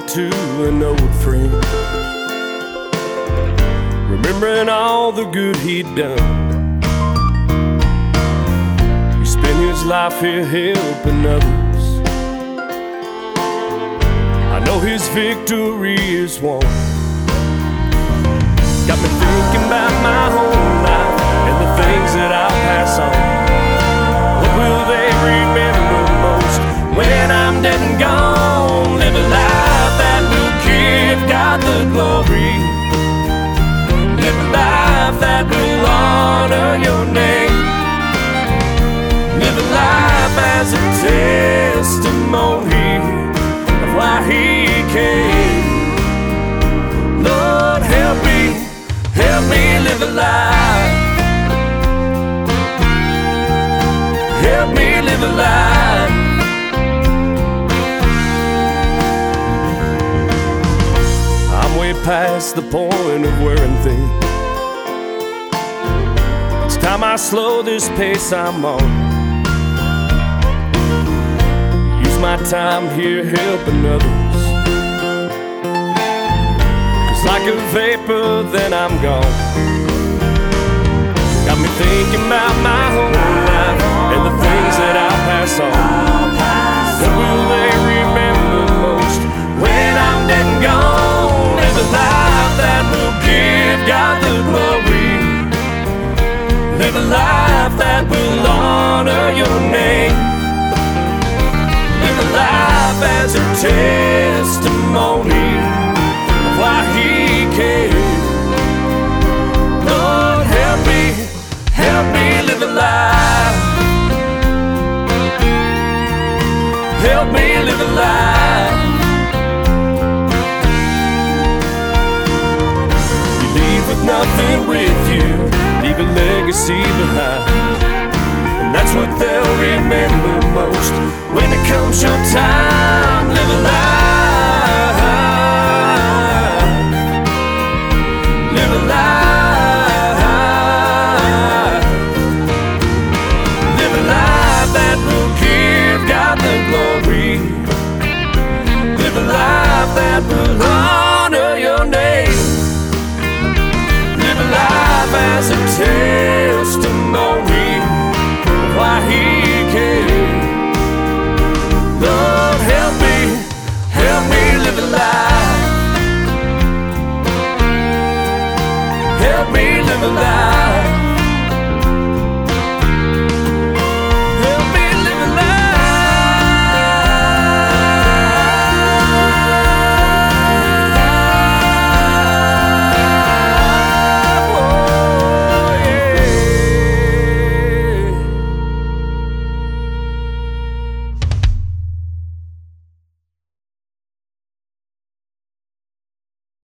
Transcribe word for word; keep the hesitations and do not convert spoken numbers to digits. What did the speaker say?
to an old friend, remembering all the good he'd done. He spent his life here helping others. I know his victory is won. Got me thinking about my whole life and the things that I'll pass on. What will they remember most when I'm dead and gone? Live a life that will give God the glory. Live a life that will honor your name. Live a life as a testimony of why he came. Lord, help me, help me live a life. Help me live a life. I'm way past the point of wearing thin. It's time I slow this pace I'm on. Use my time here helping others, 'cause like a vapor then I'm gone. Got me thinking about my whole life and the things that I'll pass on. What will they remember most when I'm dead and gone? Live a life that will give God the glory. Live a life that will honor your name. Live a life as a testimony of why he came. Lord, help me, help me live a life. Help me live a life. You leave with nothing with you, leave a legacy behind, and that's what they'll remember most when it comes your time.